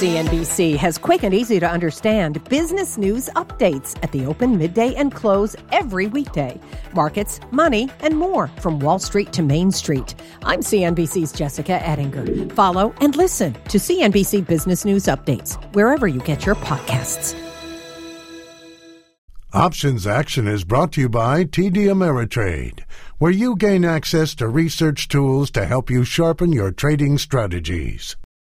CNBC has quick and easy to understand business news updates at the open, midday, and close every weekday. Markets, money, and more from Wall Street to Main Street. I'm CNBC's Jessica Ettinger. Follow and listen to CNBC Business News Updates wherever you get your podcasts. Options Action is brought to you by TD Ameritrade, where you gain access to research tools to help you sharpen your trading strategies.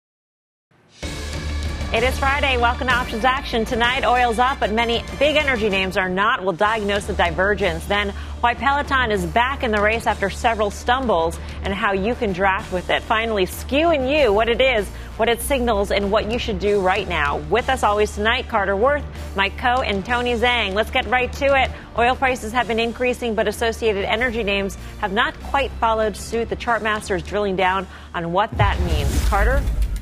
It is Friday. Welcome to Options Action. Tonight, oil's up, but many big energy names are not. We'll diagnose the divergence. Then, why Peloton is back in the race after several stumbles and how you can draft with it. Finally, skewing you, what it is, what it signals, and what you should do right now. With us always tonight, Carter Worth, Mike Khouw, and Tony Zhang. Let's get right to it. Oil prices have been increasing, but associated energy names have not quite followed suit. The chart master is drilling down on what that means. Carter?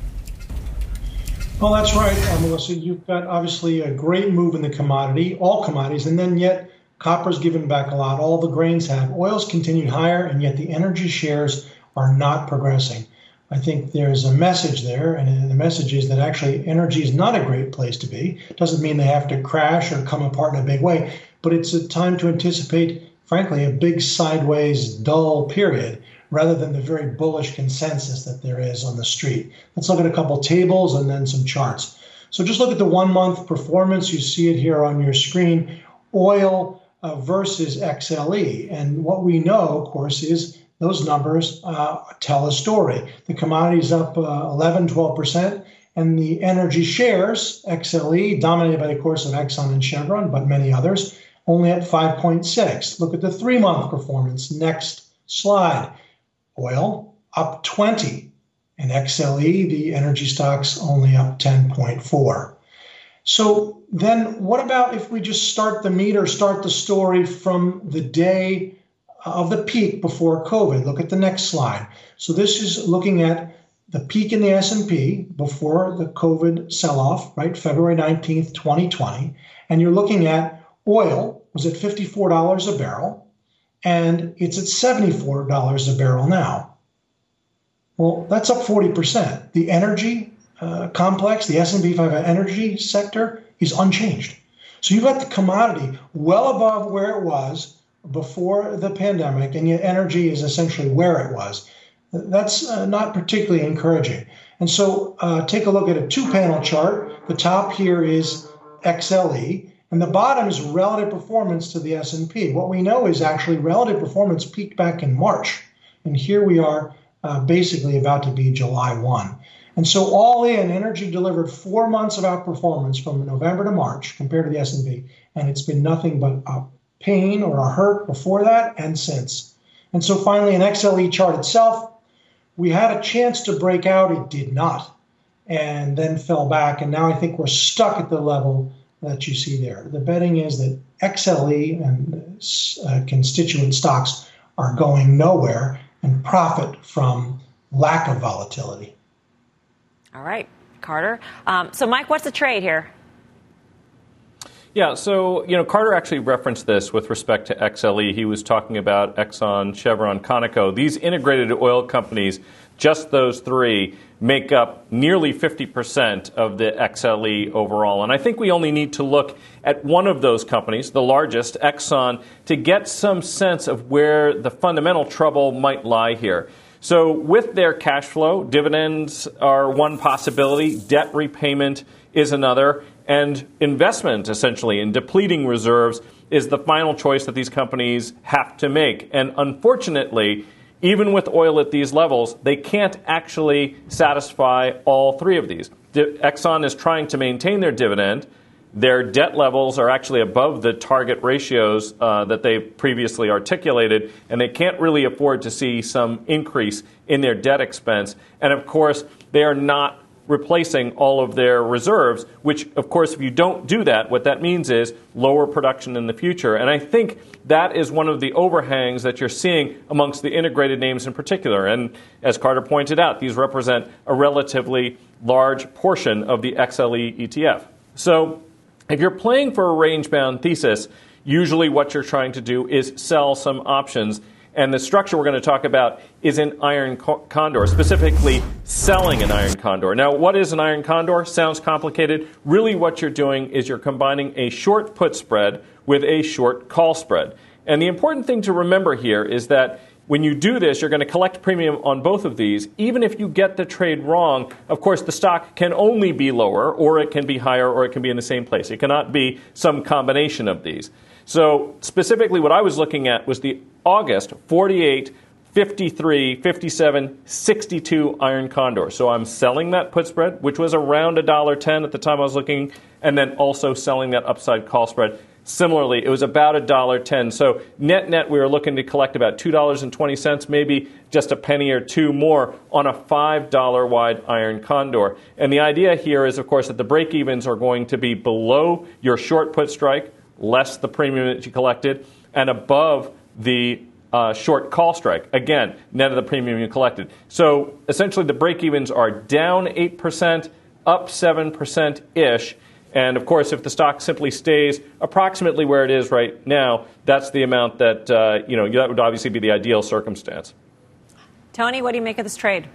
Well, that's right, Melissa. You've got obviously a great move in the commodity, all commodities, and then yet copper's given back a lot. All the grains have. Oil's continued higher, and yet the energy shares are not progressing. I think there's a message there, and the message is that actually energy is not a great place to be. It doesn't mean they have to crash or come apart in a big way, but it's a time to anticipate, frankly, a big sideways, dull period, rather than the very bullish consensus that there is on the street. Let's look at a couple tables and then some charts. So just look at the 1 month performance. You see it here on your screen, oil versus XLE. And what we know, of course, is those numbers tell a story. The commodity's up 11, 12%, and the energy shares, XLE, dominated by the course of Exxon and Chevron, but many others, only at 5.6. Look at the 3 month performance. Next slide. Oil up 20, and XLE, the energy stocks, only up 10.4. So then what about if we just start the story from the day of the peak before COVID? Look at the next slide. So this is looking at the peak in the S&P before the COVID sell-off, right, February 19th, 2020. And you're looking at oil was at $54 a barrel. And it's at $74 a barrel now. Well, that's up 40%. The energy complex, the S&P 500 energy sector, is unchanged. So you've got the commodity well above where it was before the pandemic, and yet energy is essentially where it was. That's not particularly encouraging. And so take a look at a two-panel chart. The top here is XLE. And the bottom is relative performance to the S&P. What we know is actually relative performance peaked back in March. And here we are basically about to be July 1. And so all in, energy delivered 4 months of outperformance from November to March compared to the S&P. And it's been nothing but a pain or a hurt before that and since. And so finally, an XLE chart itself, we had a chance to break out. It did not. And then fell back. And now I think we're stuck at the level that you see there. The betting is that XLE and constituent stocks are going nowhere and profit from lack of volatility. All right, Carter. So, Mike, what's the trade here? Yeah, so, Carter actually referenced this with respect to XLE. He was talking about Exxon, Chevron, Conoco. These integrated oil companies, just those three, make up nearly 50% of the XLE overall. And I think we only need to look at one of those companies, the largest, Exxon, to get some sense of where the fundamental trouble might lie here. So with their cash flow, dividends are one possibility, debt repayment is another, and investment, essentially, in depleting reserves is the final choice that these companies have to make. And unfortunately, even with oil at these levels, they can't actually satisfy all three of these. Exxon is trying to maintain their dividend. Their debt levels are actually above the target ratios that they've previously articulated, and they can't really afford to see some increase in their debt expense. And, of course, they are not replacing all of their reserves, which, of course, if you don't do that, what that means is lower production in the future. And I think that is one of the overhangs that you're seeing amongst the integrated names in particular. And as Carter pointed out, these represent a relatively large portion of the XLE ETF. So if you're playing for a range-bound thesis, usually what you're trying to do is sell some options. And the structure we're going to talk about is an iron condor, specifically selling an iron condor. Now, what is an iron condor? Sounds complicated. Really what you're doing is you're combining a short put spread with a short call spread. And the important thing to remember here is that when you do this, you're going to collect premium on both of these. Even if you get the trade wrong, of course, the stock can only be lower, or it can be higher, or it can be in the same place. It cannot be some combination of these. So specifically what I was looking at was the August 48, 53, 57, 62 iron condor. So I'm selling that put spread, which was around $1.10 at the time I was looking, and then also selling that upside call spread. Similarly, it was about $1.10. So net, we were looking to collect about $2.20, maybe just a penny or two more on a $5 wide iron condor. And the idea here is, of course, that the break-evens are going to be below your short put strike, less the premium that you collected, and above the short call strike. Again, net of the premium you collected. So essentially, the break-evens are down 8%, up 7%-ish. And, of course, if the stock simply stays approximately where it is right now, that's the amount that, that would obviously be the ideal circumstance. Tony, what do you make of this trade?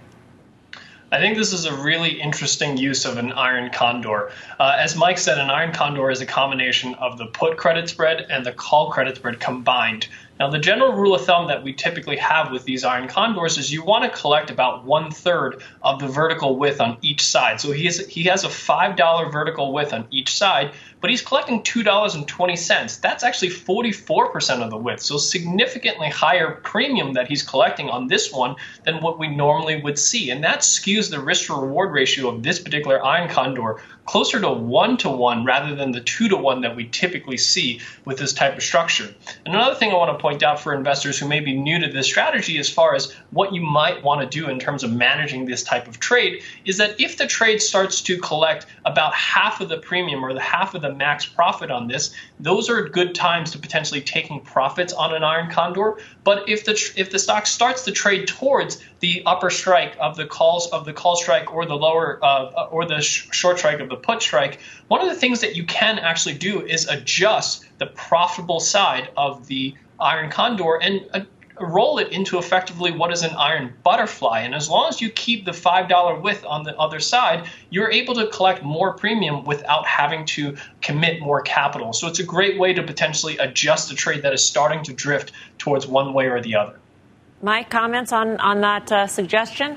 I think this is a really interesting use of an iron condor. As Mike said, an iron condor is a combination of the put credit spread and the call credit spread combined. Now, the general rule of thumb that we typically have with these iron condors is you want to collect about 1/3 of the vertical width on each side. So he has a $5 vertical width on each side, but he's collecting $2.20. That's actually 44% of the width, so significantly higher premium that he's collecting on this one than what we normally would see. And that skews the risk-to-reward ratio of this particular iron condor closer to 1-to-1 rather than the 2-to-1 that we typically see with this type of structure. And another thing I want to point out for investors who may be new to this strategy as far as what you might want to do in terms of managing this type of trade is that if the trade starts to collect about half of the premium or the half of the max profit on this, those are good times to potentially taking profits on an iron condor. But if the stock starts to trade towards the upper strike of the call strike or the lower or the short strike of the put strike, one of the things that you can actually do is adjust the profitable side of the iron condor and roll it into effectively what is an iron butterfly. And as long as you keep the $5 width on the other side, you're able to collect more premium without having to commit more capital. So it's a great way to potentially adjust a trade that is starting to drift towards one way or the other. Mike, comments on that suggestion?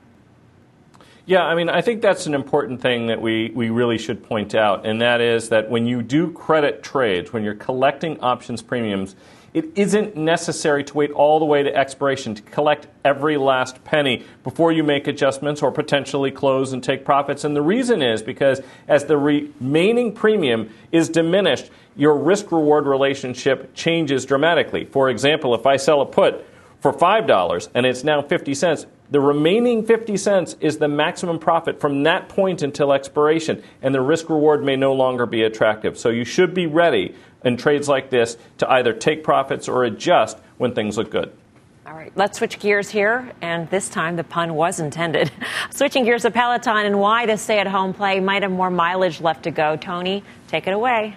Yeah, I mean, I think that's an important thing that we really should point out, and that is that when you do credit trades, when you're collecting options premiums, it isn't necessary to wait all the way to expiration to collect every last penny before you make adjustments or potentially close and take profits. And the reason is because as the remaining premium is diminished, your risk-reward relationship changes dramatically. For example, if I sell a put for $5 and it's now 50 cents, the remaining 50 cents is the maximum profit from that point until expiration, and the risk-reward may no longer be attractive. So you should be ready in trades like this to either take profits or adjust when things look good. All right, let's switch gears here, and this time the pun was intended. Switching gears to Peloton and why the stay-at-home play might have more mileage left to go. Tony, take it away.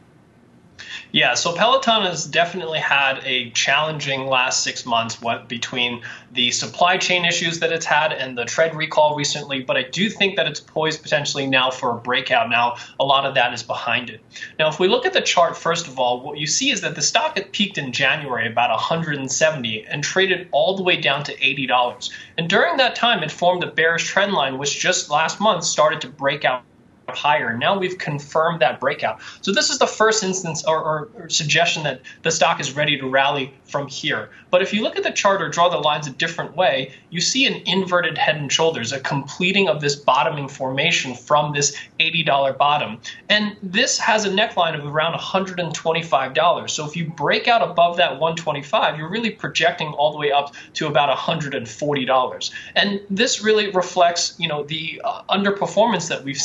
Yeah, so Peloton has definitely had a challenging last 6 months between the supply chain issues that it's had and the tread recall recently, but I do think that it's poised potentially now for a breakout. Now, a lot of that is behind it. Now, if we look at the chart, first of all, what you see is that the stock had peaked in January about 170 and traded all the way down to $80. And during that time, it formed a bearish trend line, which just last month started to break out higher. Now we've confirmed that breakout. So this is the first instance or suggestion that the stock is ready to rally from here. But if you look at the chart or draw the lines a different way, you see an inverted head and shoulders, a completing of this bottoming formation from this $80 bottom. And this has a neckline of around $125. So if you break out above that 125, you're really projecting all the way up to about $140. And this really reflects, the underperformance that we've seen from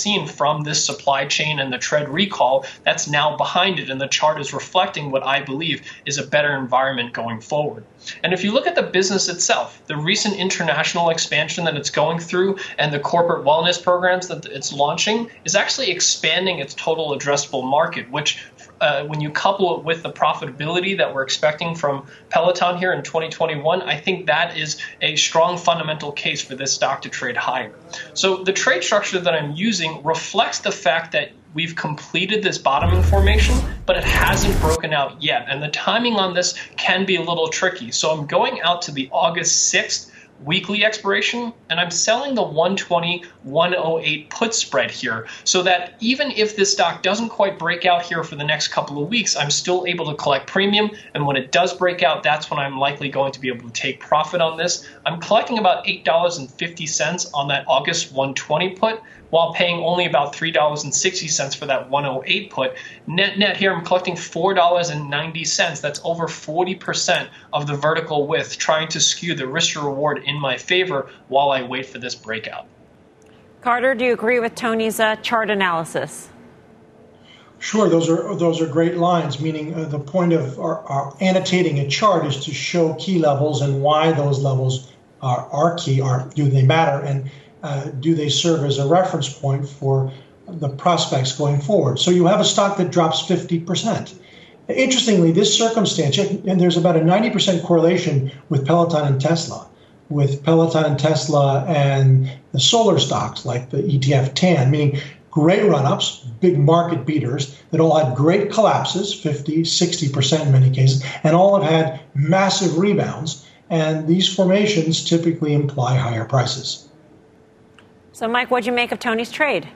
from this supply chain and the tread recall that's now behind it. And the chart is reflecting what I believe is a better environment going forward. And if you look at the business itself, the recent international expansion that it's going through and the corporate wellness programs that it's launching is actually expanding its total addressable market, which when you couple it with the profitability that we're expecting from Peloton here in 2021, I think that is a strong fundamental case for this stock to trade higher. So the trade structure that I'm using reflects the fact that we've completed this bottoming formation, but it hasn't broken out yet. And the timing on this can be a little tricky. So I'm going out to the August 6th weekly expiration, and I'm selling the 120-108 put spread here so that even if this stock doesn't quite break out here for the next couple of weeks, I'm still able to collect premium. And when it does break out, that's when I'm likely going to be able to take profit on this. I'm collecting about $8.50 on that August 120 put, while paying only about $3.60 for that 108 put. Net here, I'm collecting $4.90. That's over 40% of the vertical width, trying to skew the risk to reward in my favor while I wait for this breakout. Carter, do you agree with Tony's chart analysis? Sure, those are great lines, meaning the point of our annotating a chart is to show key levels and why those levels are key. Do they matter? And do they serve as a reference point for the prospects going forward? So you have a stock that drops 50%. Interestingly, this circumstance, and there's about a 90% correlation with Peloton and Tesla, with Peloton and Tesla and the solar stocks like the ETF TAN, meaning great run-ups, big market beaters that all had great collapses, 50, 60% in many cases, and all have had massive rebounds. And these formations typically imply higher prices. So, Mike, what'd you make of Tony's trade?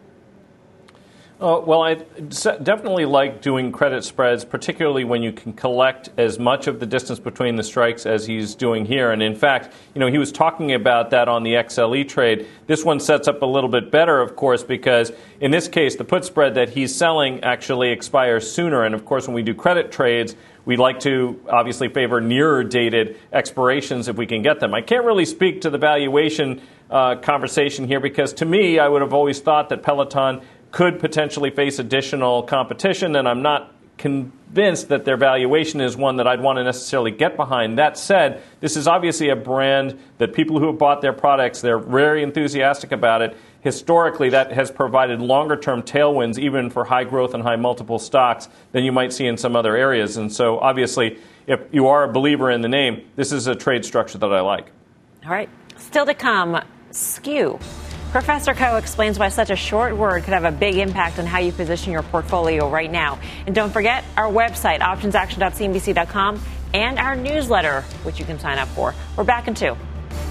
Well, I definitely like doing credit spreads, particularly when you can collect as much of the distance between the strikes as he's doing here. And in fact, he was talking about that on the XLE trade. This one sets up a little bit better, of course, because in this case, the put spread that he's selling actually expires sooner. And of course, when we do credit trades, we like to obviously favor nearer dated expirations if we can get them. I can't really speak to the valuation conversation here because to me, I would have always thought that Peloton could potentially face additional competition, and I'm not convinced that their valuation is one that I'd want to necessarily get behind. That said, this is obviously a brand that people who have bought their products, they're very enthusiastic about it. Historically, that has provided longer-term tailwinds, even for high growth and high multiple stocks, than you might see in some other areas. And so, obviously, if you are a believer in the name, this is a trade structure that I like. All right. Still to come, skew. Professor Koh explains why such a short word could have a big impact on how you position your portfolio right now. And don't forget our website, optionsaction.cnbc.com, and our newsletter, which you can sign up for. We're back in 2.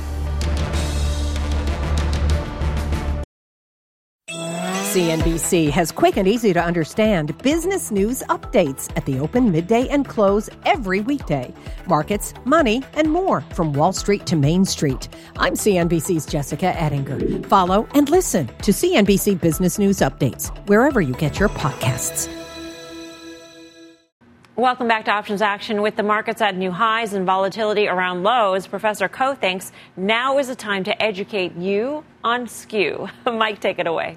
CNBC has quick and easy to understand business news updates at the open, midday, and close every weekday. Markets, money, and more from Wall Street to Main Street. I'm CNBC's Jessica Ettinger. Follow and listen to CNBC Business News Updates wherever you get your podcasts. Welcome back to Options Action. With the markets at new highs and volatility around lows, Professor Koh thinks now is the time to educate you on skew. Mike, take it away.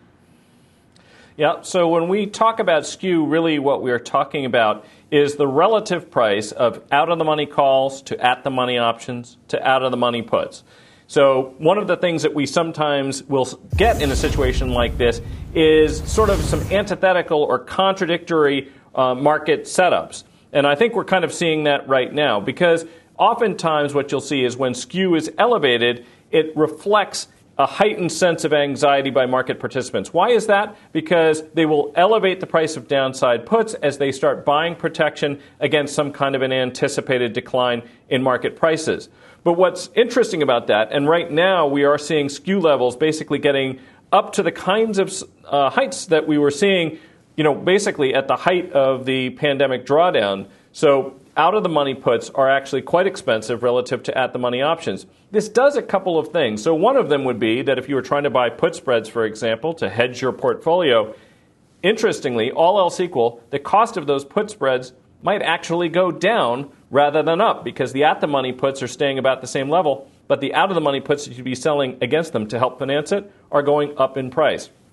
Yeah, so when we talk about skew, really what we're talking about is the relative price of out-of-the-money calls to at-the-money options to out-of-the-money puts. So one of the things that we sometimes will get in a situation like this is sort of some antithetical or contradictory market setups. And I think we're kind of seeing that right now because oftentimes what you'll see is when skew is elevated, it reflects a heightened sense of anxiety by market participants. Why is that? Because they will elevate the price of downside puts as they start buying protection against some kind of an anticipated decline in market prices. But what's interesting about that, and right now we are seeing skew levels basically getting up to the kinds of heights that we were seeing, basically at the height of the pandemic drawdown. So out-of-the-money puts are actually quite expensive relative to at-the-money options. This does a couple of things. So one of them would be that if you were trying to buy put spreads, for example, to hedge your portfolio, interestingly, all else equal, the cost of those put spreads might actually go down rather than up because the at-the-money puts are staying about the same level, but the out-of-the-money puts that you'd be selling against them to help finance it are going up in price.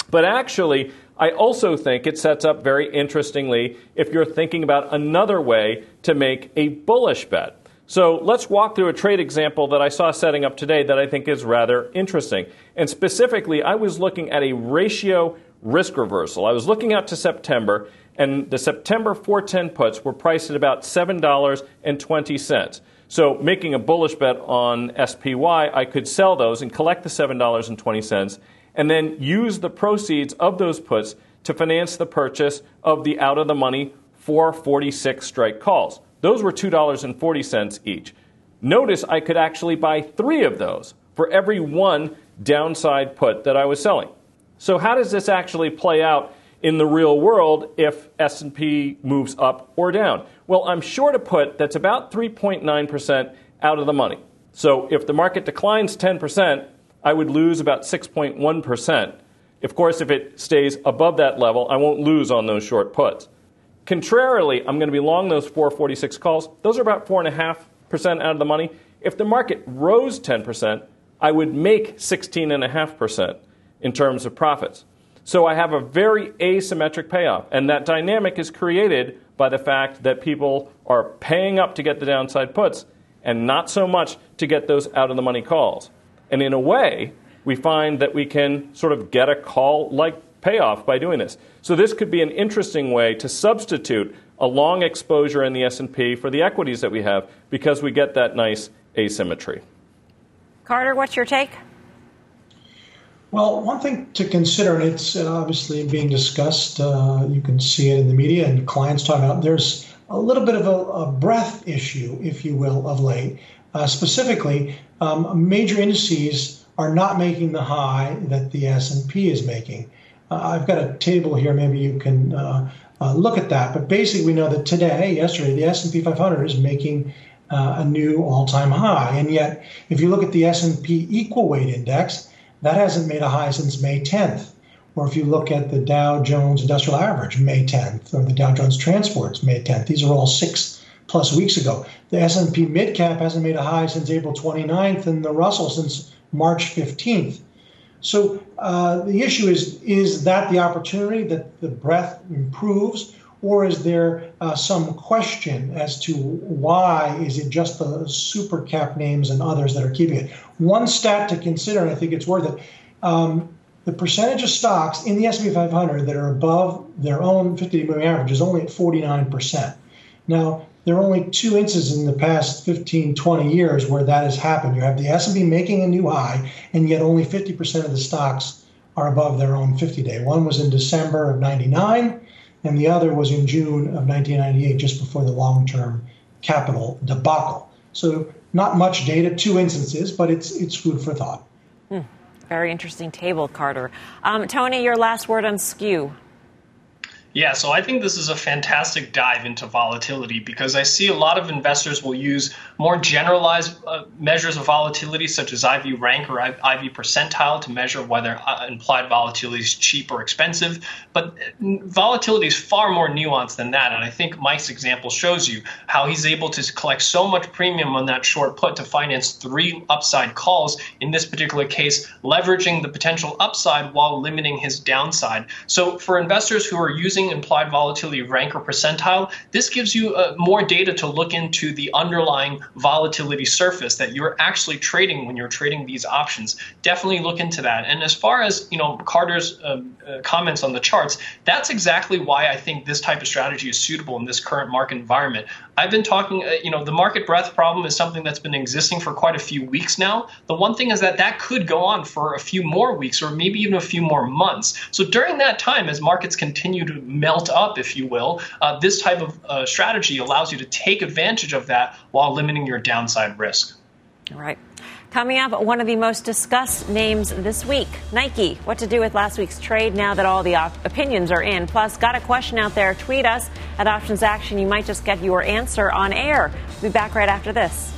But actually, I also think it sets up very interestingly if you're thinking about another way to make a bullish bet. So let's walk through a trade example that I saw setting up today that I think is rather interesting. And specifically, I was looking at a ratio risk reversal. I was looking out to September, and the September 410 puts were priced at about $7.20. So making a bullish bet on SPY, I could sell those and collect the $7.20 and then use the proceeds of those puts to finance the purchase of the out-of-the-money 446 strike calls. Those were $2.40 each. Notice I could actually buy 3 of those for every 1 downside put that I was selling. So how does this actually play out in the real world if S&P moves up or down? Well, I'm short a put that's about 3.9% out of the money. So if the market declines 10%, I would lose about 6.1%. Of course, if it stays above that level, I won't lose on those short puts. Contrarily, I'm going to be long those 446 calls. Those are about 4.5% out of the money. If the market rose 10%, I would make 16.5% in terms of profits. So I have a very asymmetric payoff, and that dynamic is created by the fact that people are paying up to get the downside puts and not so much to get those out-of-the-money calls. And in a way, we find that we can sort of get a call-like payoff by doing this. So this could be an interesting way to substitute a long exposure in the S&P for the equities that we have because we get that nice asymmetry. Carter, what's your take? Well, one thing to consider, and it's obviously being discussed, you can see it in the media and clients talking about, there's a little bit of a breadth issue, if you will, of late. Specifically, major indices are not making the high that the S&P is making. I've got a table here. Maybe you can look at that. But basically, we know that yesterday, the S&P 500 is making a new all-time high. And yet, if you look at the S&P Equal Weight Index, that hasn't made a high since May 10th. Or if you look at the Dow Jones Industrial Average, May 10th, or the Dow Jones Transports, May 10th. These are all 6+ weeks ago. The S&P Midcap hasn't made a high since April 29th, and the Russell since March 15th. So the issue is that the opportunity that the breadth improves, or is there some question as to why is it just the super cap names and others that are keeping it? One stat to consider, and I think it's worth it, the percentage of stocks in the S&P 500 that are above their own 50-day moving average is only at 49%. Now, there are only 2 instances in the past 15, 20 years where that has happened. You have the S&P making a new high, and yet only 50% of the stocks are above their own 50-day. One was in December of 99, and the other was in June of 1998, just before the long-term capital debacle. So not much data, 2 instances, but it's food for thought. Very interesting table, Carter. Tony, your last word on skew. Yeah, so I think this is a fantastic dive into volatility because I see a lot of investors will use more generalized measures of volatility such as IV rank or IV percentile to measure whether implied volatility is cheap or expensive. But volatility is far more nuanced than that. And I think Mike's example shows you how he's able to collect so much premium on that short put to finance 3 upside calls, in this particular case, leveraging the potential upside while limiting his downside. So for investors who are using implied volatility rank or percentile, this gives you more data to look into the underlying volatility surface that you're actually trading when you're trading these options. Definitely look into that. And as far as Carter's comments on the charts, that's exactly why I think this type of strategy is suitable in this current market environment. I've been talking, the market breadth problem is something that's been existing for quite a few weeks now. The one thing is that could go on for a few more weeks or maybe even a few more months. So during that time, as markets continue to melt up, if you will, this type of strategy allows you to take advantage of that while limiting your downside risk. All right. Coming up, one of the most discussed names this week, Nike. What to do with last week's trade now that all the opinions are in. Plus, got a question out there. Tweet us at Options Action. You might just get your answer on air. We'll be back right after this.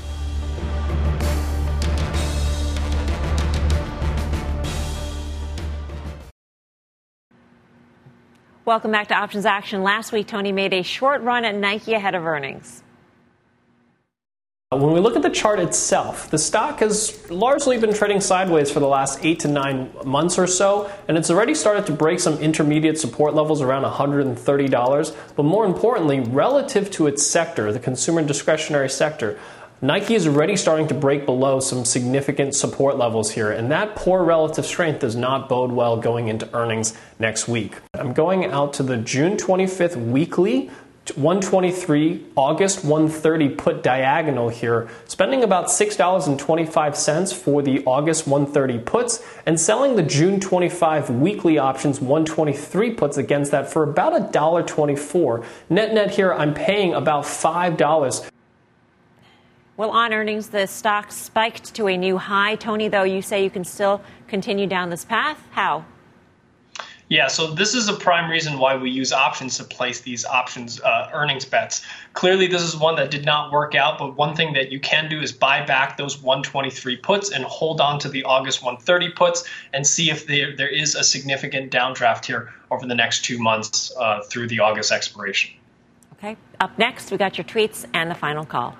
Welcome back to Options Action. Last week, Tony made a short run at Nike ahead of earnings. When we look at the chart itself, the stock has largely been trading sideways for the last 8 to 9 months or so, and it's already started to break some intermediate support levels around $130. But more importantly, relative to its sector, the consumer discretionary sector, Nike is already starting to break below some significant support levels here, and that poor relative strength does not bode well going into earnings next week. I'm going out to the June 25th weekly 123, August 130 put diagonal here, spending about $6.25 for the August 130 puts and selling the June 25 weekly options 123 puts against that for about $1.24. Net here, I'm paying about $5. Well, on earnings, the stock spiked to a new high. Tony, though, you say you can still continue down this path. How? Yeah, so this is a prime reason why we use options to place these options earnings bets. Clearly, this is one that did not work out, but one thing that you can do is buy back those 123 puts and hold on to the August 130 puts and see if there is a significant downdraft here over the next 2 months through the August expiration. Okay. Up next, we got your tweets and the final call.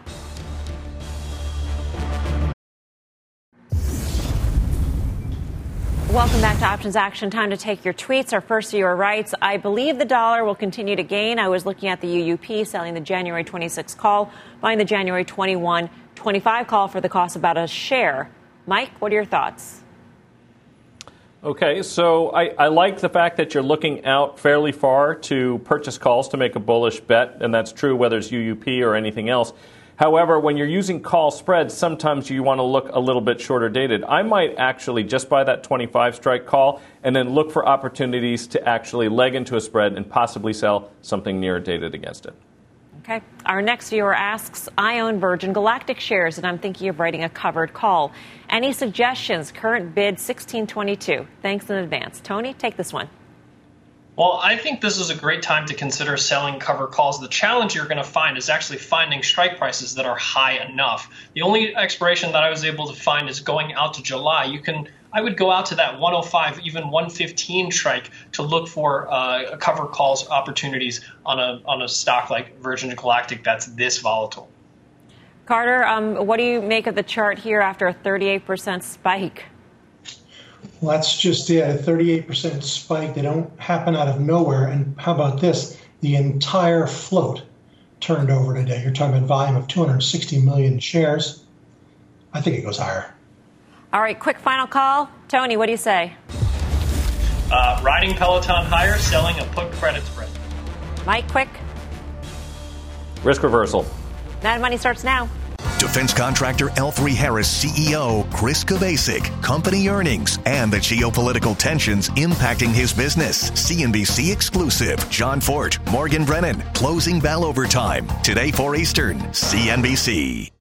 Welcome back to Options Action. Time to take your tweets. Our first viewer writes, I believe the dollar will continue to gain. I was looking at the UUP, selling the January 26 call, buying the January 21-25 call for the cost of about a share. Mike, what are your thoughts? Okay, so I like the fact that you're looking out fairly far to purchase calls to make a bullish bet, and that's true whether it's UUP or anything else. However, when you're using call spreads, sometimes you want to look a little bit shorter dated. I might actually just buy that 25 strike call and then look for opportunities to actually leg into a spread and possibly sell something nearer dated against it. Okay. Our next viewer asks, I own Virgin Galactic shares and I'm thinking of writing a covered call. Any suggestions? Current bid $16.22. Thanks in advance. Tony, take this one. Well, I think this is a great time to consider selling cover calls. The challenge you're going to find is actually finding strike prices that are high enough. The only expiration that I was able to find is going out to July. I would go out to that 105, even 115 strike to look for cover calls opportunities on a stock like Virgin Galactic that's this volatile. Carter, what do you make of the chart here after a 38% spike? Well, that's just it, a 38% spike. They don't happen out of nowhere. And how about this? The entire float turned over today. You're talking about volume of 260 million shares. I think it goes higher. All right, quick final call. Tony, what do you say? Riding Peloton higher, selling a put credit spread. Mike, quick. Risk reversal. Mad Money starts now. Defense contractor L3Harris CEO Chris Kubasik, company earnings, and the geopolitical tensions impacting his business. CNBC exclusive. John Fort, Morgan Brennan, closing bell overtime. Today 4 Eastern, CNBC.